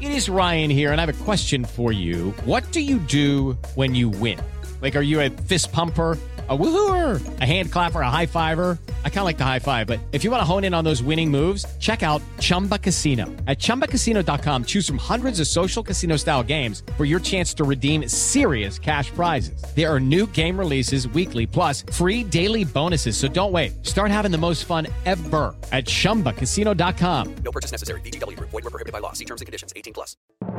It is Ryan here, and I have a question for you. What do you do when you win? Like, are you a fist pumper, a woohooer, a hand clapper, a high fiver? I kind of like the high five, but if you want to hone in on those winning moves, check out Chumba Casino. At ChumbaCasino.com, choose from hundreds of social casino-style games for your chance to redeem serious cash prizes. There are new game releases weekly, plus free daily bonuses. So don't wait. Start having the most fun ever at ChumbaCasino.com. No purchase necessary. VGW Group. Void where prohibited by law. See terms and conditions. 18+.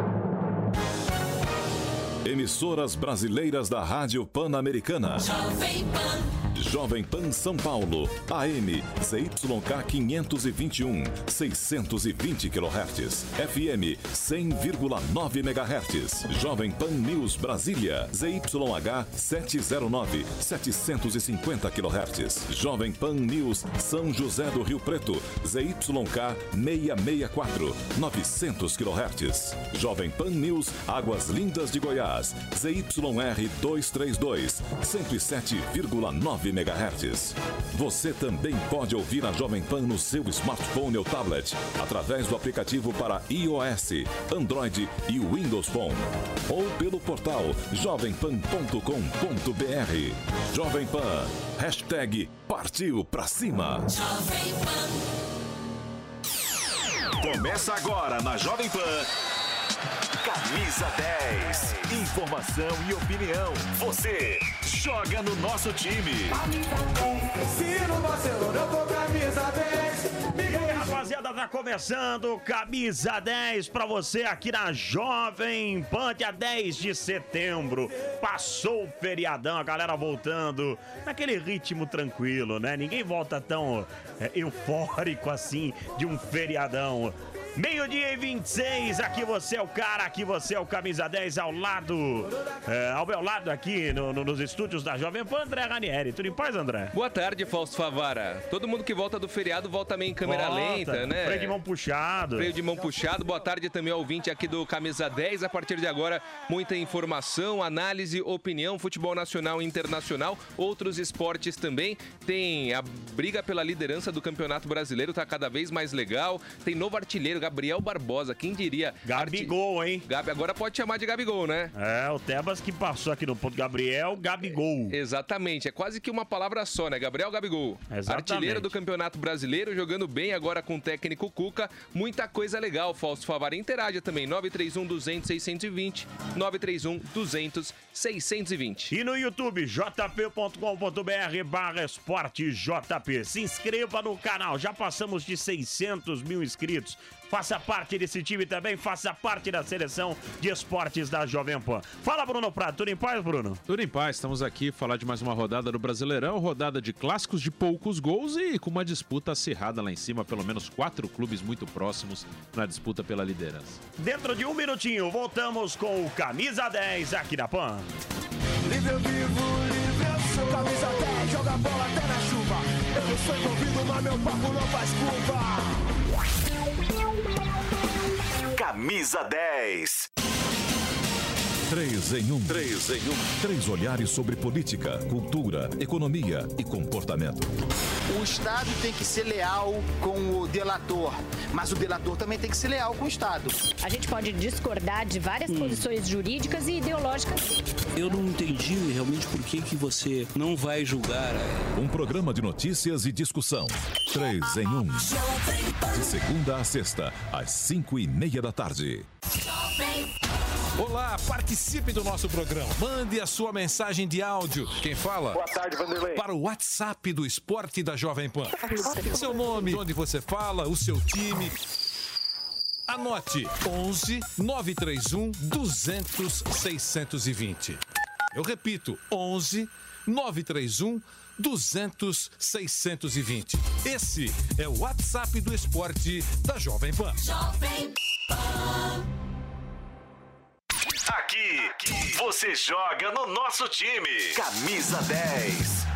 Emissoras brasileiras da Rádio Pan-Americana. Jovem Pan São Paulo, AM, ZYK 521, 620 kHz, FM 100,9 MHz, Jovem Pan News Brasília, ZYH 709, 750 kHz, Jovem Pan News São José do Rio Preto, ZYK 664, 900 kHz, Jovem Pan News Águas Lindas de Goiás, ZYR 232, 107,9 MHz. Você também pode ouvir a Jovem Pan no seu smartphone ou tablet, através do aplicativo para iOS, Android e Windows Phone, ou pelo portal jovempan.com.br. Jovem Pan, hashtag partiu pra cima. Começa agora na Jovem Pan. Camisa 10. Informação e opinião. Você joga no nosso time. Se no Barcelona eu tô camisa 10. E aí, rapaziada, tá começando Camisa 10 pra você aqui na Jovem Pan, dia 10 de setembro. Passou o feriadão, a galera voltando naquele ritmo tranquilo, né? Ninguém volta tão eufórico assim de um feriadão. Meio-dia e 26, aqui você é o cara, aqui você é o Camisa 10, ao meu lado aqui nos estúdios da Jovem Pan, André Ranieri. Tudo em paz, André? Boa tarde, Fausto Favara. Todo mundo que volta do feriado volta meio em câmera lenta, né? Freio de mão puxado. Freio de mão puxado. Boa tarde também ao ouvinte aqui do Camisa 10. A partir de agora, muita informação, análise, opinião, futebol nacional e internacional, outros esportes também. Tem a briga pela liderança do Campeonato Brasileiro, tá cada vez mais legal. Tem novo artilheiro, Gabriel Barbosa, quem diria? Gabigol, hein? Agora pode chamar de Gabigol, né? É, o Tebas que passou aqui no ponto. Gabriel Gabigol. Exatamente, é quase que uma palavra só, né? Gabriel Gabigol. Exatamente. Artilheiro do Campeonato Brasileiro, jogando bem agora com o técnico Cuca. Muita coisa legal, Fausto Favara. Interaja também, 931-200-620, 931-200-620. E no YouTube, jp.com.br/esportejp. Se inscreva no canal, já passamos de 600 mil inscritos. Faça parte desse time também, faça parte da seleção de esportes da Jovem Pan. Fala, Bruno Prado, tudo em paz, Bruno? Tudo em paz, estamos aqui falar de mais uma rodada do Brasileirão, rodada de clássicos de poucos gols e com uma disputa acirrada lá em cima, pelo menos 4 clubes muito próximos na disputa pela liderança. Dentro de um minutinho, voltamos com o Camisa 10 aqui na Pan. Livre eu vivo, livre eu sou. Camisa 10, joga bola até na chuva. Eu não sou envolvido, mas meu papo não faz curva. Camisa 10. 3 em 1. 3 em 1. 3 olhares sobre política, cultura, economia e comportamento. O Estado tem que ser leal com o delator, mas o delator também tem que ser leal com o Estado. A gente pode discordar de várias posições jurídicas e ideológicas. Eu não entendi realmente por que você não vai julgar. Um programa de notícias e discussão. 3 em 1. De segunda a sexta, às 5:30 da tarde. Olá, participe do nosso programa. Mande a sua mensagem de áudio. Quem fala? Boa tarde, Vanderlei. Para o WhatsApp do Esporte da Jovem Pan. Seu nome, onde você fala, o seu time. Anote 11 931 200 620. Eu repito, 11 931 200 620. Esse é o WhatsApp do Esporte da Jovem Pan. Jovem Pan. Aqui você joga no nosso time. Camisa 10.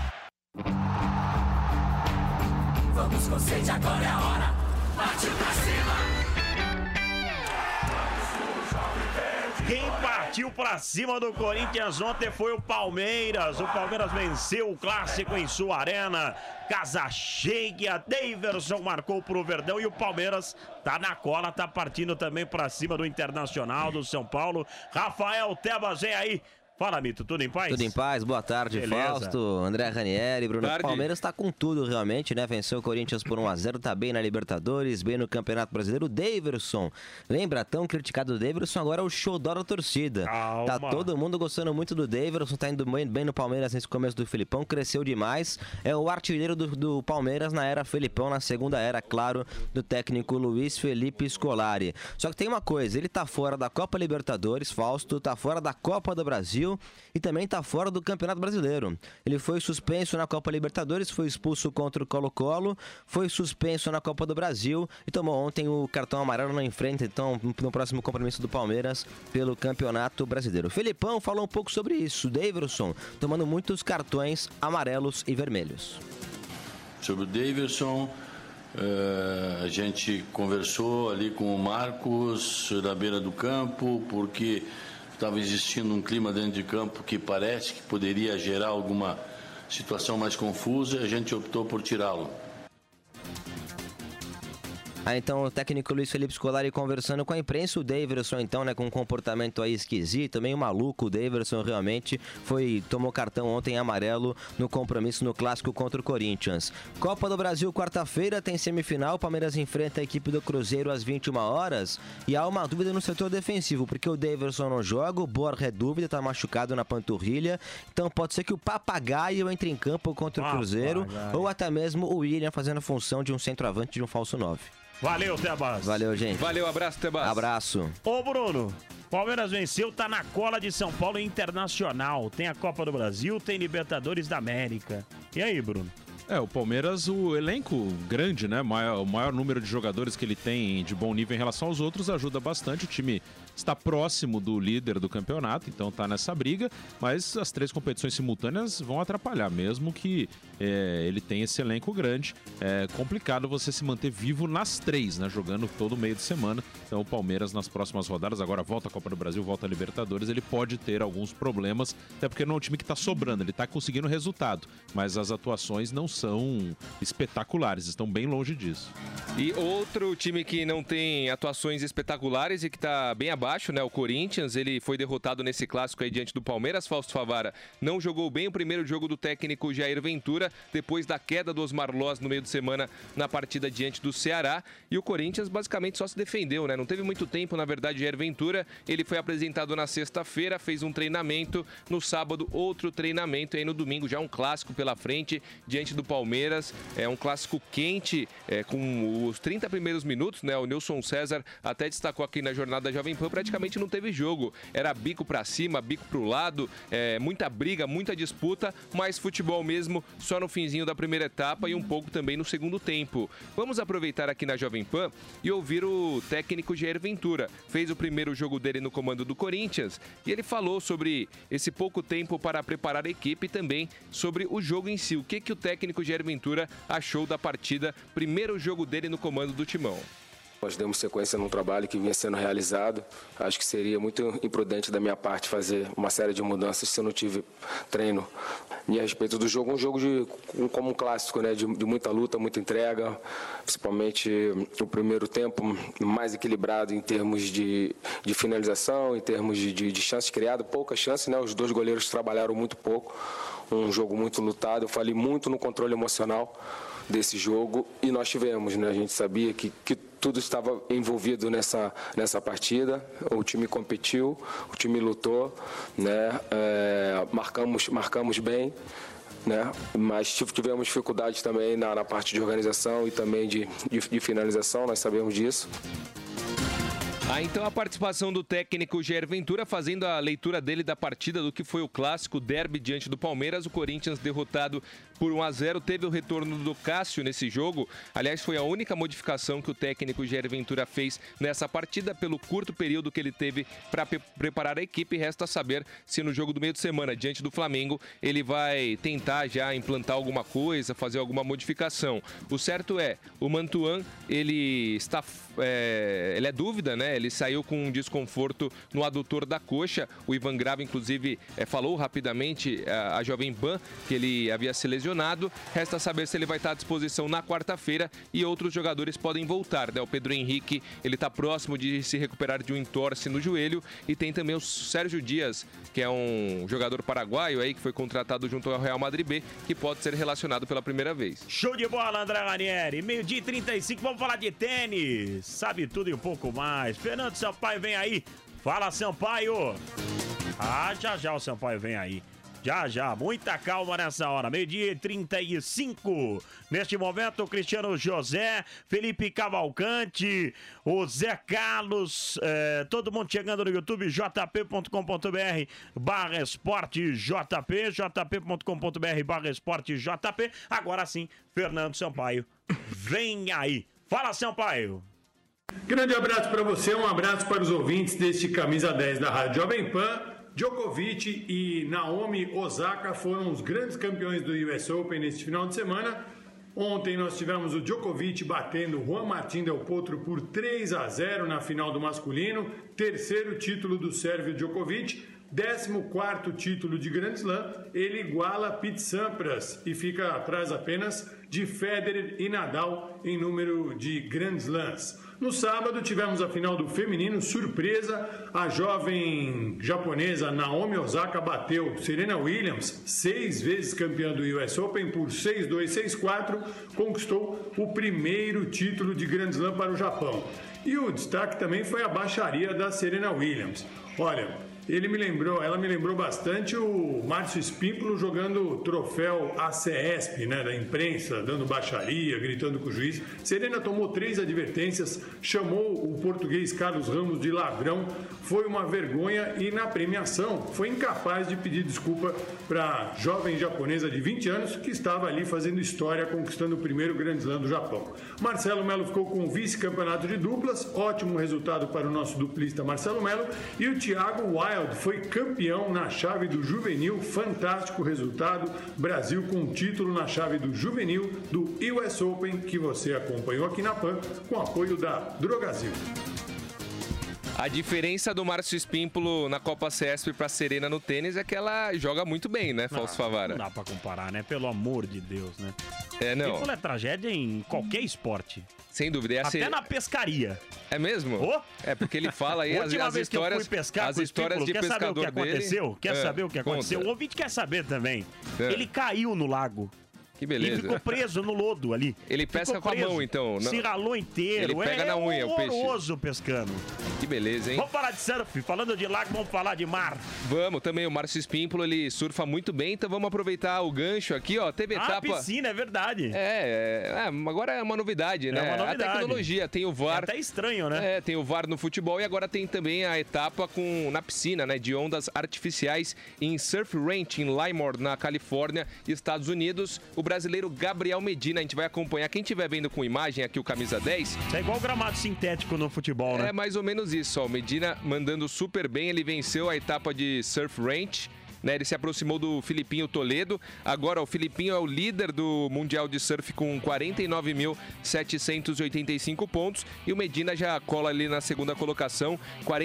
Vamos com sede, agora é a hora. Partiu pra cima. Quem Partiu pra cima do Corinthians ontem, foi o Palmeiras. O Palmeiras venceu o clássico em sua arena. Casa cheia, Daverson marcou pro Verdão e o Palmeiras tá na cola, tá partindo também pra cima do Internacional, do São Paulo. Rafael Tebas, vem aí. Fala, Mito, tudo em paz? Tudo em paz, boa tarde, Beleza. Fausto, André Ranieri, Bruno. O Palmeiras tá com tudo realmente, né? Venceu o Corinthians por 1-0, tá bem na Libertadores, bem no Campeonato Brasileiro. O Daverson, lembra? Tão criticado o Daverson, agora é o xodó da torcida. Calma. Tá todo mundo gostando muito do Daverson, tá indo bem no Palmeiras nesse começo do Felipão, cresceu demais. É o artilheiro do Palmeiras na era Felipão, na segunda era, claro, do técnico Luiz Felipe Scolari. Só que tem uma coisa, ele tá fora da Copa Libertadores, Fausto, tá fora da Copa do Brasil e também está fora do Campeonato Brasileiro. Ele foi suspenso na Copa Libertadores, foi expulso contra o Colo-Colo, foi suspenso na Copa do Brasil e tomou ontem o cartão amarelo na enfrenta, então, no próximo compromisso do Palmeiras pelo Campeonato Brasileiro. O Felipão falou um pouco sobre isso, o Daverson tomando muitos cartões amarelos e vermelhos. Sobre o Daverson, a gente conversou ali com o Marcos da beira do campo, porque estava existindo um clima dentro de campo que parece que poderia gerar alguma situação mais confusa e a gente optou por tirá-lo. Então o técnico Luiz Felipe Scolari conversando com a imprensa, o Daverson então, né, com um comportamento aí esquisito, meio maluco, o Daverson realmente tomou cartão ontem amarelo no compromisso no clássico contra o Corinthians. Copa do Brasil, quarta-feira, tem semifinal, Palmeiras enfrenta a equipe do Cruzeiro às 21 horas e há uma dúvida no setor defensivo, porque o Daverson não joga, o Borja é dúvida, tá machucado na panturrilha, então pode ser que o Papagaio entre em campo contra o Cruzeiro, ou até mesmo o William fazendo a função de um centroavante, de um falso 9. Valeu, Tebas. Valeu, gente. Valeu, abraço, Tebas. Abraço. Ô, Bruno, Palmeiras venceu, tá na cola de São Paulo Internacional. Tem a Copa do Brasil, tem Libertadores da América. E aí, Bruno? O Palmeiras, o elenco grande, né? O maior número de jogadores que ele tem de bom nível em relação aos outros ajuda bastante. O time está próximo do líder do campeonato, então está nessa briga, mas as 3 competições simultâneas vão atrapalhar, mesmo que ele tenha esse elenco grande. É complicado você se manter vivo nas 3, né? Jogando todo meio de semana. Então o Palmeiras nas próximas rodadas, agora volta a Copa do Brasil, volta a Libertadores, ele pode ter alguns problemas, até porque não é um time que está sobrando, ele está conseguindo resultado, mas as atuações não são espetaculares, estão bem longe disso. E outro time que não tem atuações espetaculares e que está bem abaixo, né? O Corinthians, ele foi derrotado nesse clássico aí diante do Palmeiras. Fausto Favara não jogou bem o primeiro jogo do técnico Jair Ventura, depois da queda do Osmar Loz no meio de semana na partida diante do Ceará. E o Corinthians basicamente só se defendeu, né? Não teve muito tempo, na verdade, Jair Ventura. Ele foi apresentado na sexta-feira, fez um treinamento, no sábado outro treinamento e aí no domingo já um clássico pela frente diante do Palmeiras. É um clássico quente, com os 30 primeiros minutos, né? O Nilson César até destacou aqui na jornada Jovem Pan, praticamente não teve jogo. Era bico pra cima, bico pro lado, muita briga, muita disputa, mas futebol mesmo só no finzinho da primeira etapa e um pouco também no segundo tempo. Vamos aproveitar aqui na Jovem Pan e ouvir o técnico Jair Ventura. Fez o primeiro jogo dele no comando do Corinthians e ele falou sobre esse pouco tempo para preparar a equipe e também sobre o jogo em si. O que o técnico Jair Ventura achou da partida, primeiro jogo dele no comando do Timão. Nós demos sequência num trabalho que vinha sendo realizado. Acho que seria muito imprudente da minha parte fazer uma série de mudanças se eu não tive treino. E a respeito do jogo, um jogo como um clássico, né? De muita luta, muita entrega, principalmente o primeiro tempo mais equilibrado em termos de finalização, em termos de chances criadas, poucas chances, né? Os 2 goleiros trabalharam muito pouco, um jogo muito lutado. Eu falei muito no controle emocional desse jogo e nós tivemos, né? A gente sabia que tudo estava envolvido nessa partida. O time competiu, o time lutou, né? Marcamos bem, né? Mas tivemos dificuldades também na parte de organização e também de finalização, nós sabemos disso. Então a participação do técnico Jair Ventura fazendo a leitura dele da partida do que foi o clássico derby diante do Palmeiras. O Corinthians derrotado por 1-0, teve o retorno do Cássio nesse jogo. Aliás, foi a única modificação que o técnico Jair Ventura fez nessa partida pelo curto período que ele teve para preparar a equipe. Resta saber se no jogo do meio de semana diante do Flamengo ele vai tentar já implantar alguma coisa, fazer alguma modificação. O certo é, o Mantuan, ele está ele é dúvida, né? Ele saiu com um desconforto no adutor da coxa. O Ivan Grava, inclusive, falou rapidamente à Jovem Pan que ele havia se lesionado. Resta saber se ele vai estar à disposição na quarta-feira e outros jogadores podem voltar, né? O Pedro Henrique, ele está próximo de se recuperar de um entorse no joelho, e tem também o Sérgio Dias, que é um jogador paraguaio aí que foi contratado junto ao Real Madrid B, que pode ser relacionado pela primeira vez. Show de bola, André Ranieri. 12h35, vamos falar de tênis. Sabe tudo e um pouco mais. Fernando Sampaio vem aí. Fala, Sampaio. Já o Sampaio vem aí. Já, muita calma nessa hora. 12h35. Neste momento, o Cristiano José, Felipe Cavalcante, o Zé Carlos, todo mundo chegando no YouTube, jp.com.br/esporte JP, jp.com.br/esporte JP. Agora sim, Fernando Sampaio, vem aí. Fala, Sampaio. Grande abraço para você, um abraço para os ouvintes deste Camisa 10 da Rádio Jovem Pan. Djokovic e Naomi Osaka foram os grandes campeões do US Open neste final de semana. Ontem nós tivemos o Djokovic batendo Juan Martín Del Potro por 3-0 na final do masculino. Terceiro título do sérvio Djokovic. 14º título de Grand Slam. Ele iguala Pete Sampras e fica atrás apenas de Federer e Nadal em número de Grand Slams. No sábado tivemos a final do feminino, surpresa, a jovem japonesa Naomi Osaka bateu Serena Williams, 6 vezes campeã do US Open, por 6-2, 6-4, conquistou o primeiro título de Grand Slam para o Japão. E o destaque também foi a baixaria da Serena Williams. Olha, ela me lembrou bastante o Márcio Espímpolo jogando o troféu ACESP, né, da imprensa, dando baixaria, gritando com o juiz. Serena tomou 3 advertências, chamou o português Carlos Ramos de ladrão, foi uma vergonha e na premiação foi incapaz de pedir desculpa para a jovem japonesa de 20 anos que estava ali fazendo história, conquistando o primeiro Grand Slam do Japão. Marcelo Melo ficou com o vice-campeonato de duplas, ótimo resultado para o nosso duplista Marcelo Melo, e o Thiago Wilde foi campeão na chave do juvenil, fantástico resultado, Brasil com título na chave do juvenil do US Open, que você acompanhou aqui na PAN, com apoio da Drogazil. A diferença do Márcio Espímpolo na Copa CESP para Serena no tênis é que ela joga muito bem, né, Fausto Favara? Não dá pra comparar, né? Pelo amor de Deus, né? Não. Espímpolo é tragédia em qualquer esporte. Sem dúvida. Até na pescaria. É mesmo? É porque ele fala aí as histórias, que eu fui pescar as histórias de pescador dele. Quer saber o que aconteceu? O ouvinte quer saber também. Ele caiu no lago. Que beleza. E ficou preso no lodo ali. Ele pesca com a mão, então. Se ralou inteiro. Ele pega na unha o peixe. Horroroso pescando. Que beleza, hein? Vamos falar de surf. Falando de lago, vamos falar de mar. Vamos também. O Márcio Espímpolo, ele surfa muito bem. Então vamos aproveitar o gancho aqui, ó. Teve etapa... piscina, é verdade. Agora é uma novidade, né? É uma novidade. A tecnologia. Tem o VAR. É até estranho, né? Tem o VAR no futebol. E agora tem também a etapa na piscina, né? De ondas artificiais em Surf Ranch, em Lemoore, na Califórnia, Estados Unidos. O brasileiro Gabriel Medina, a gente vai acompanhar. Quem estiver vendo com imagem aqui, o Camisa 10... É igual gramado sintético no futebol, né? É mais ou menos isso, ó. O Medina mandando super bem, ele venceu a etapa de Surf Ranch, né? Ele se aproximou do Filipinho Toledo. Agora o Filipinho é o líder do Mundial de Surf com 49.785 pontos e o Medina já cola ali na segunda colocação,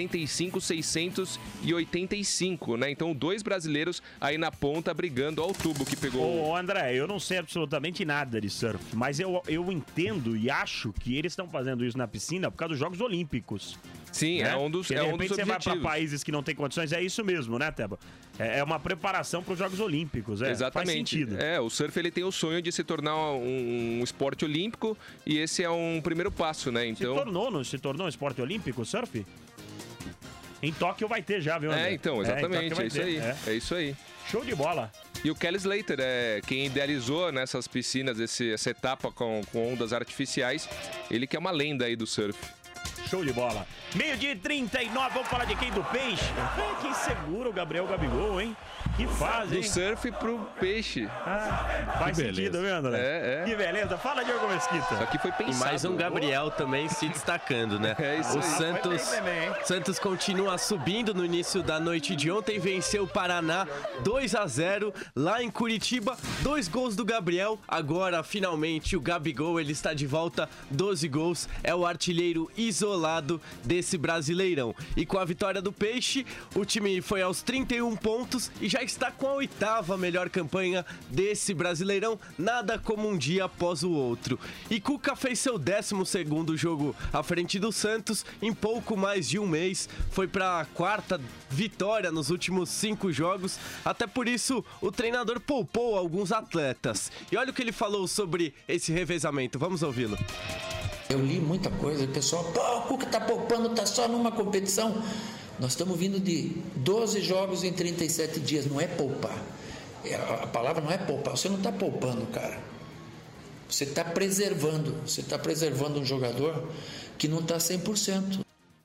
45.685, né? Então 2 brasileiros aí na ponta brigando ao tubo que pegou. Ô André, eu não sei absolutamente nada de surf, mas eu entendo e acho que eles estão fazendo isso na piscina por causa dos Jogos Olímpicos. Sim, né? é um dos objetivos. Você vai para países que não tem condições, é isso mesmo, né, Teba? É uma preparação para os Jogos Olímpicos, Exatamente. Faz sentido. O surf ele tem o sonho de se tornar um esporte olímpico e esse é um primeiro passo, né? Então... Se tornou um esporte olímpico o surf? Em Tóquio vai ter já, viu, André? Exatamente, é isso aí. É isso aí. Show de bola. E o Kelly Slater é quem idealizou nessas piscinas essa etapa com ondas artificiais. Ele que é uma lenda aí do surf. Show de bola. 12h39, vamos falar de quem? Do Peixe? Quem segura o Gabriel Gabigol, hein? Que fase, hein? Do surf pro peixe. Faz sentido, viu, André? Que beleza. Fala, Diogo Mesquita. Só que foi pensado. E mais um Gabriel também se destacando, né? É isso o aí. Santos continua subindo no início da noite de ontem, venceu o Paraná 2-0 lá em Curitiba, 2 gols do Gabriel. Agora, finalmente, o Gabigol, ele está de volta, 12 gols, é o artilheiro isolado desse Brasileirão. E com a vitória do Peixe, o time foi aos 31 pontos e já está com a 8ª melhor campanha desse Brasileirão, nada como um dia após o outro. E Cuca fez seu 12º jogo à frente do Santos em pouco mais de um mês, foi para a 4ª vitória nos últimos 5 jogos, até por isso o treinador poupou alguns atletas. E olha o que ele falou sobre esse revezamento, vamos ouvi-lo. Eu li muita coisa, o pessoal, o Cuca tá poupando, tá só numa competição. Nós estamos vindo de 12 jogos em 37 dias, não é poupar. A palavra não é poupar, você não está poupando, cara. Você está preservando um jogador que não está 100%.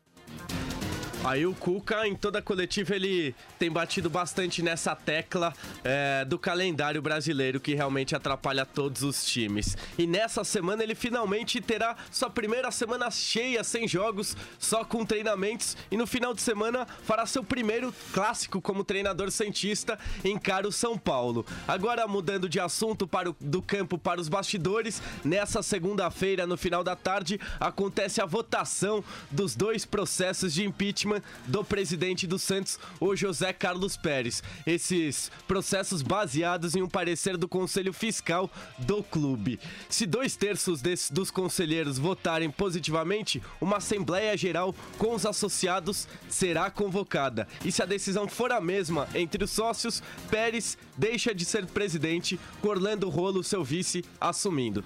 Aí o Cuca, em toda a coletiva, ele tem batido bastante nessa tecla do calendário brasileiro, que realmente atrapalha todos os times. E nessa semana ele finalmente terá sua primeira semana cheia, sem jogos, só com treinamentos. E no final de semana fará seu primeiro clássico como treinador santista, encara o São Paulo. Agora, mudando de assunto do campo para os bastidores, nessa segunda-feira, no final da tarde, acontece a votação dos 2 processos de impeachment do presidente do Santos, o José Carlos Pérez. Esses processos baseados em um parecer do Conselho Fiscal do clube. Se 2/3 dos conselheiros votarem positivamente, uma Assembleia Geral com os associados será convocada. E se a decisão for a mesma entre os sócios, Pérez deixa de ser presidente, com Orlando Rolo, seu vice, assumindo.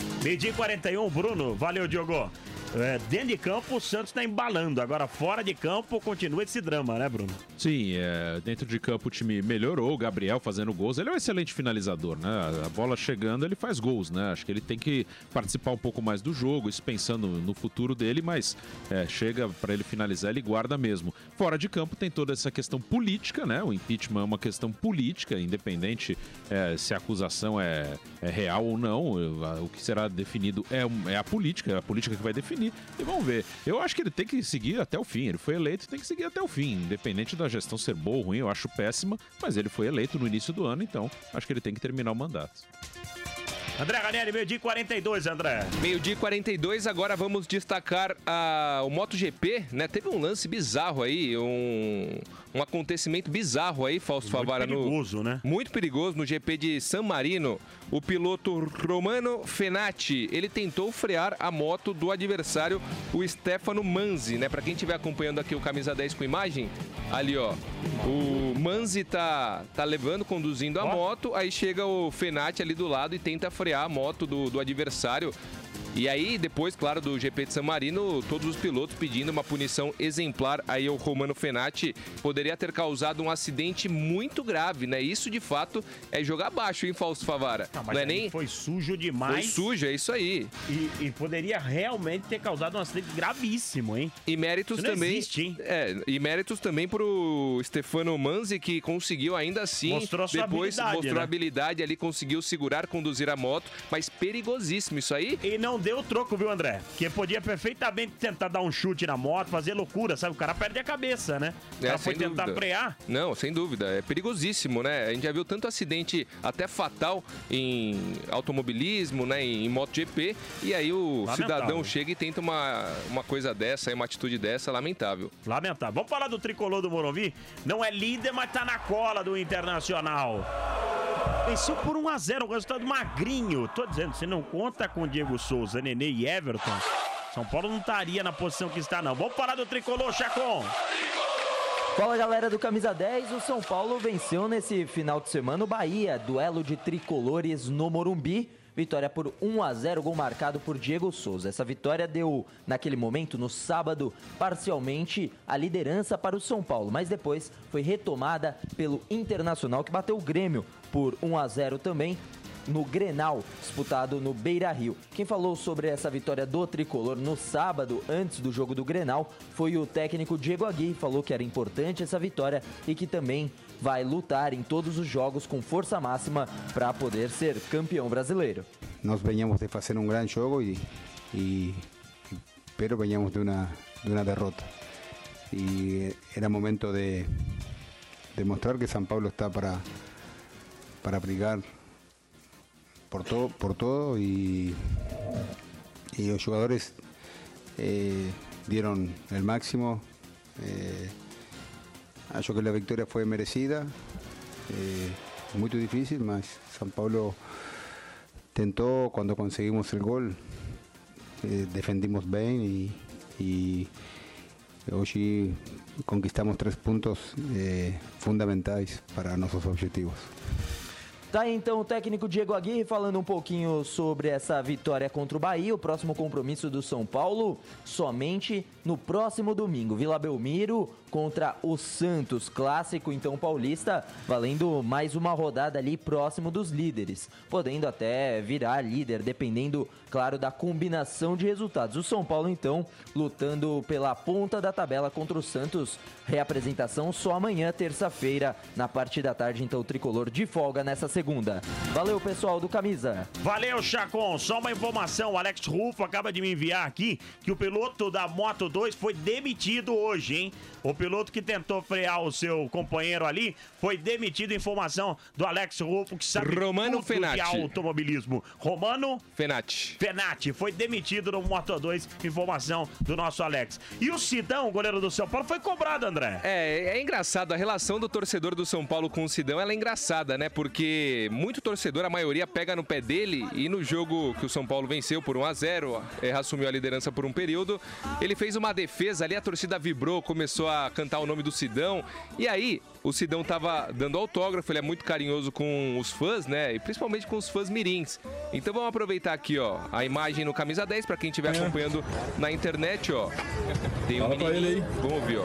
12h41, Bruno. Valeu, Diogo. Dentro de campo o Santos está embalando, agora fora de campo continua esse drama, né, Bruno? Sim, dentro de campo o time melhorou, o Gabriel fazendo gols, ele é um excelente finalizador, né? A bola chegando ele faz gols, né? Acho que ele tem que participar um pouco mais do jogo, isso pensando no futuro dele, mas chega para ele finalizar, ele guarda mesmo. Fora de campo tem toda essa questão política, né? O impeachment é uma questão política, independente se a acusação é real ou não, o que será definido é a política que vai definir. E vamos ver. Eu acho que ele tem que seguir até o fim. Ele foi eleito e tem que seguir até o fim. Independente da gestão ser boa ou ruim, eu acho péssima, mas ele foi eleito no início do ano, então acho que ele tem que terminar o mandato. André Ranieri, 12h42, André. 12h42, agora vamos destacar o MotoGP, né? Teve um lance bizarro aí, um acontecimento bizarro aí, Fausto Favara. Muito perigoso, né? Muito perigoso no GP de San Marino. O piloto Romano Fenati, ele tentou frear a moto do adversário, o Stefano Manzi, né? Pra quem estiver acompanhando aqui o Camisa 10 com imagem, ali ó, o Manzi tá conduzindo a moto, aí chega o Fenati ali do lado e tenta frear a moto do adversário. E aí, depois, claro, do GP de San Marino, todos os pilotos pedindo uma punição exemplar. Aí o Romano Fenati poderia ter causado um acidente muito grave, né? Isso, de fato, é jogar baixo, hein, Fausto Favara? Não é nem... Foi sujo demais. Foi sujo, é isso aí. E poderia realmente ter causado um acidente gravíssimo, hein? E méritos isso também... Não existe, hein? E méritos também pro Stefano Manzi, que conseguiu ainda assim... Mostrou a habilidade ali, conseguiu segurar, conduzir a moto, mas perigosíssimo isso aí. E não deu troco, viu, André? Que podia perfeitamente tentar dar um chute na moto, fazer loucura, sabe? O cara perde a cabeça, né? O cara foi tentar frear. Não, sem dúvida. É perigosíssimo, né? A gente já viu tanto acidente até fatal em automobilismo, né? Em MotoGP. E aí o cidadão chega e tenta uma coisa dessa, uma atitude dessa, lamentável. Lamentável. Vamos falar do tricolor do Morumbi? Não é líder, mas tá na cola do Internacional. Venceu por 1-0, um resultado magrinho. Tô dizendo, se não conta com Diego Souza, Nenê e Everton, São Paulo não estaria na posição que está, não. Vamos falar do tricolor, Chacon. Fala, galera do Camisa 10, o São Paulo venceu nesse final de semana o Bahia, duelo de tricolores no Morumbi. Vitória por 1-0, gol marcado por Diego Souza. Essa vitória deu, naquele momento, no sábado, parcialmente a liderança para o São Paulo, mas depois foi retomada pelo Internacional, que bateu o Grêmio por 1-0 também. no Grenal, disputado no Beira-Rio. Quem falou sobre essa vitória do Tricolor no sábado, antes do jogo do Grenal, foi o técnico Diego Aguirre. Falou que era importante essa vitória e que também vai lutar em todos os jogos com força máxima para poder ser campeão brasileiro. Nós veníamos de fazer um grande jogo pero veníamos de uma derrota. Y era momento de demostrar que São Paulo está para brigar por todo y los jugadores dieron el máximo. Acho que la victoria fue merecida, muy difícil, mas São Paulo tentó. Cuando conseguimos el gol, defendimos bien y hoje conquistamos 3 pontos fundamentais para nossos objetivos. Tá aí então o técnico Diego Aguirre falando um pouquinho sobre essa vitória contra o Bahia. O próximo compromisso do São Paulo somente no próximo domingo. Vila Belmiro contra o Santos, clássico então paulista, valendo mais uma rodada ali próximo dos líderes, podendo até virar líder, dependendo, claro, da combinação de resultados. O São Paulo então lutando pela ponta da tabela contra o Santos. Reapresentação só amanhã, terça-feira, na parte da tarde, então o Tricolor de folga nessa segunda. Valeu, pessoal do Camisa. Valeu, Chacon. Só uma informação, o Alex Rufo acaba de me enviar aqui que o piloto da Moto 2 foi demitido hoje, hein? O piloto que tentou frear o seu companheiro ali foi demitido. Informação do Alex Rufo, que sabe Romano tudo Fenati. de automobilismo. Romano Fenati foi demitido no Moto 2. Informação do nosso Alex. E o Sidão, goleiro do São Paulo, foi cobrado, André. É engraçado, a relação do torcedor do São Paulo com o Sidão, ela é engraçada, né? Porque muito torcedor, a maioria pega no pé dele, e no jogo que o São Paulo venceu por 1-0, assumiu a liderança por um período, ele fez uma defesa ali, a torcida vibrou, começou a cantar o nome do Sidão, e aí o Sidão tava dando autógrafo, ele é muito carinhoso com os fãs, né? E principalmente com os fãs mirins. Então vamos aproveitar aqui, ó, a imagem no Camisa 10, pra quem estiver acompanhando na internet, ó. Tem um menino, vamos ouvir, ó.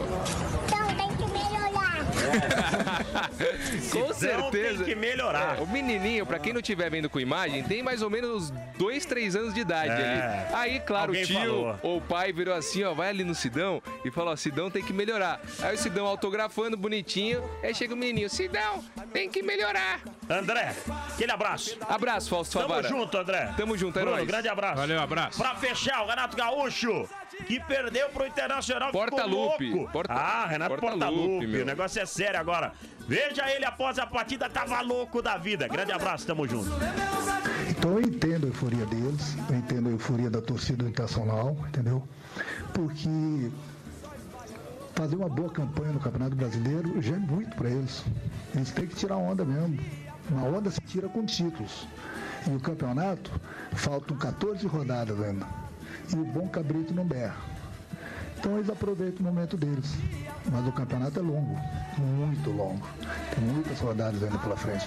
Com certeza. Tem que melhorar. O menininho, pra quem não estiver vendo com imagem, tem mais ou menos 2, 3 anos de idade ali. Aí, claro, Alguém o tio falou. ou o pai virou assim, ó, vai ali no Sidão e falou, ó, Sidão tem que melhorar. Aí o Sidão autografando, bonitinho, aí chega o menininho, Sidão, tem que melhorar. André, aquele abraço. Abraço, Fausto Favara. Tamo junto, André. Tamo junto, é Bruno, nóis. grande abraço. Valeu, abraço. Pra fechar, o Renato Gaúcho, que perdeu pro Internacional. Porta-Lupe. Renato Porta-Lupe. O negócio é sério agora. Veja ele após a partida, tava louco da vida. Grande abraço, tamo junto. Então eu entendo a euforia deles, eu entendo a euforia da torcida do Internacional, entendeu? Porque fazer uma boa campanha no Campeonato Brasileiro já é muito para eles. Eles têm que tirar onda mesmo. Uma onda se tira com títulos. E o campeonato, faltam 14 rodadas ainda. E o bom cabrito não berra. Então eles aproveitam o momento deles. Mas o campeonato é longo, muito longo. Tem muitas rodadas ainda pela frente.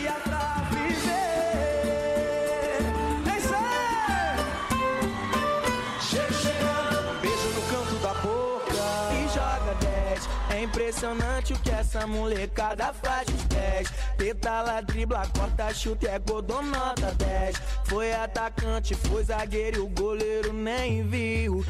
Beijo no canto da boca e joga 10. É impressionante o que essa molecada faz de 10. Pedala, dribla, corta, chuta, é gol do nota 10. Foi atacante, foi zagueiro e o goleiro nem viu.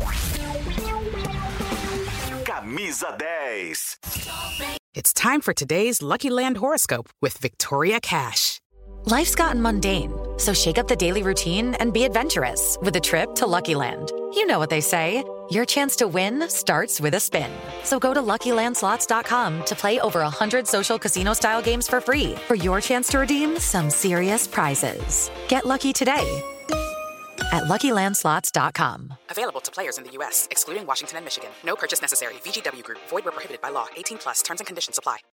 Camisa 10. It's time for today's Lucky Land horoscope with Victoria Cash. Life's gotten mundane, so shake up the daily routine and be adventurous with a trip to Lucky Land. You know what they say, your chance to win starts with a spin. So go to LuckyLandSlots.com to play over 100 social casino-style games for free for your chance to redeem some serious prizes. Get lucky today at LuckyLandSlots.com. Available to players in the U.S., excluding Washington and Michigan. No purchase necessary. VGW Group. Void where prohibited by law. 18+. Terms and conditions apply.